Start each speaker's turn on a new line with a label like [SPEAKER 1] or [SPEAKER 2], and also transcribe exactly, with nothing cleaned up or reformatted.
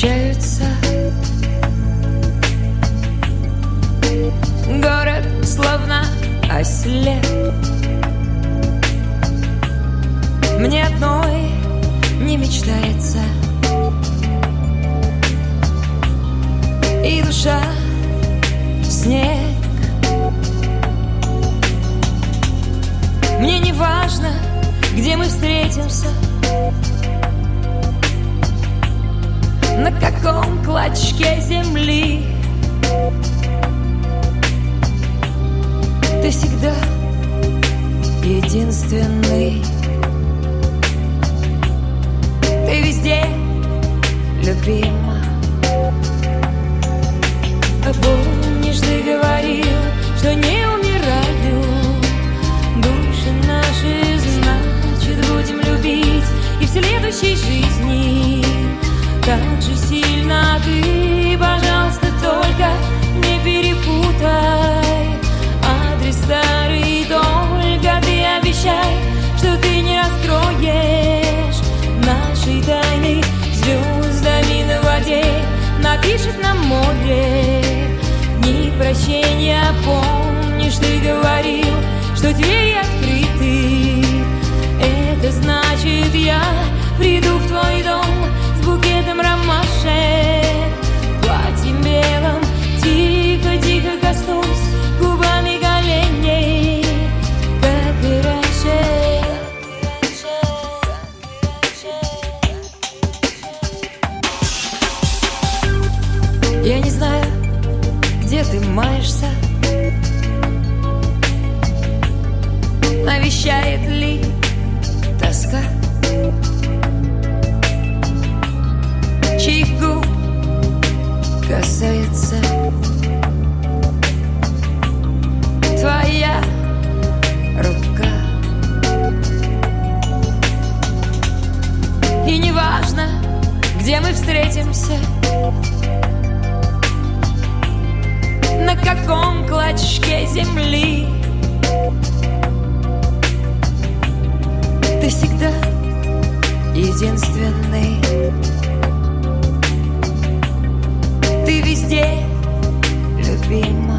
[SPEAKER 1] встречаются. Город словно ослеп. Мне одной не мечтается, и душа снег. Мне не важно, где мы встретимся, на каком клочке земли. Ты всегда единственный. Ты везде любима. А помнишь, ты говорил, что не умирают души наши, значит, будем любить и в следующей жизни так же сильно. Ты, пожалуйста, только не перепутай адрес старый, только ты обещай, что ты не раскроешь нашей тайны звездами на воде. Напишет на море дни прощения. Помнишь, ты говорил, что двери открыты. Это значит, я приду в твой дом с букетом ромашек, в платье белом, тихо-тихо коснусь губами коленей, как и раньше. Я не знаю, где ты маешься, навещает ли тоска, чьих губ касается твоя рука. И не важно, где мы встретимся, на каком клочке земли. Ты всегда единственный. Ты везде любима.